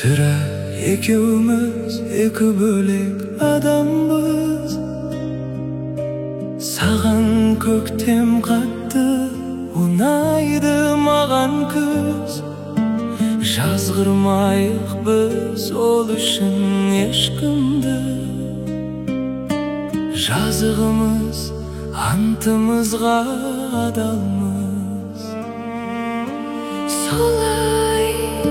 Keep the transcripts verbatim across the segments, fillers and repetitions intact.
Бірақ екеуміз екі бөлек адамбыз. Саған көктем қатты, ұнайды маған күз. Жазғырмайық біз ол үшін ешкімді. Жазығымыз антымызға адалмыз. Солай,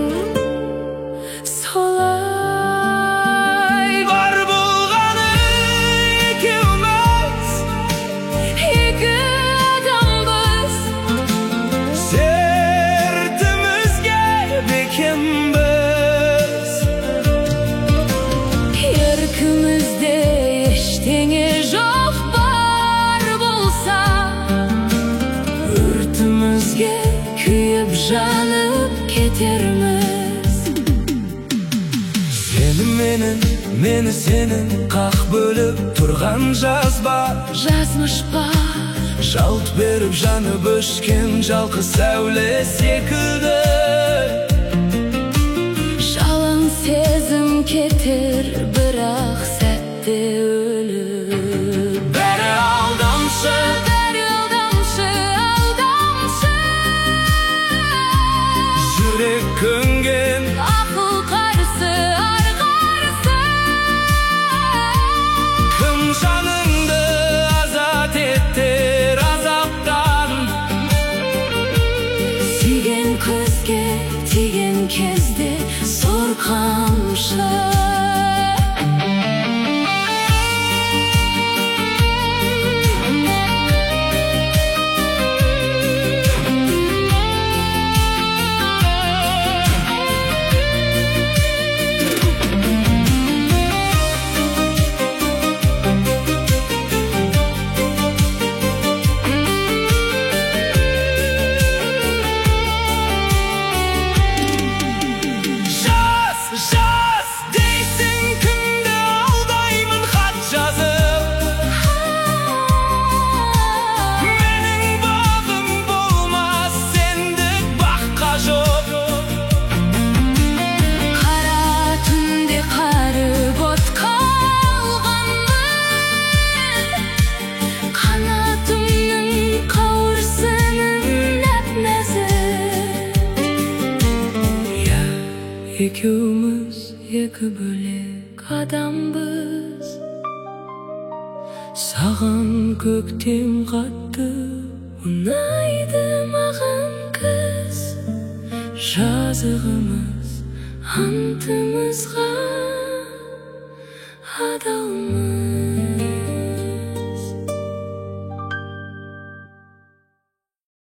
солай бар болғаны екеуміз, екі адамбыз. сертімізге бекембіз. Еркімізде ештеңе жоқ бар болса, Өртімізге күйіп жанып кетерміз. Сені менің, мені сенің қақ бөліп тұрған жазба. Жазмыш па Жалт беріп жанып өшкен жалқы сәуле секілді. жалаң сезім кетер, бірақ сәтте өліп. Бәрі алдамшы, Бәрі алдамшы, алдамшы. жүрек көнген, Ақыл қарсы, ар қарсы. кім жаныңды азат еттер азаптан. Сүйген көзге тиген кезде зор қамшы. Жаз, жаз дейсің кімді алдаймын хат жазып. Менің бағым болмас, сендік баққа жоқ. Қара түнде қарып отқа алғанмын, қанатымның қауырсының нәп-нәзік. Я Екеуміз екі бөлек адамбыз. саған көктем қатты, Ұнайды маған күз. жазығымыз Антымызға адалмыз.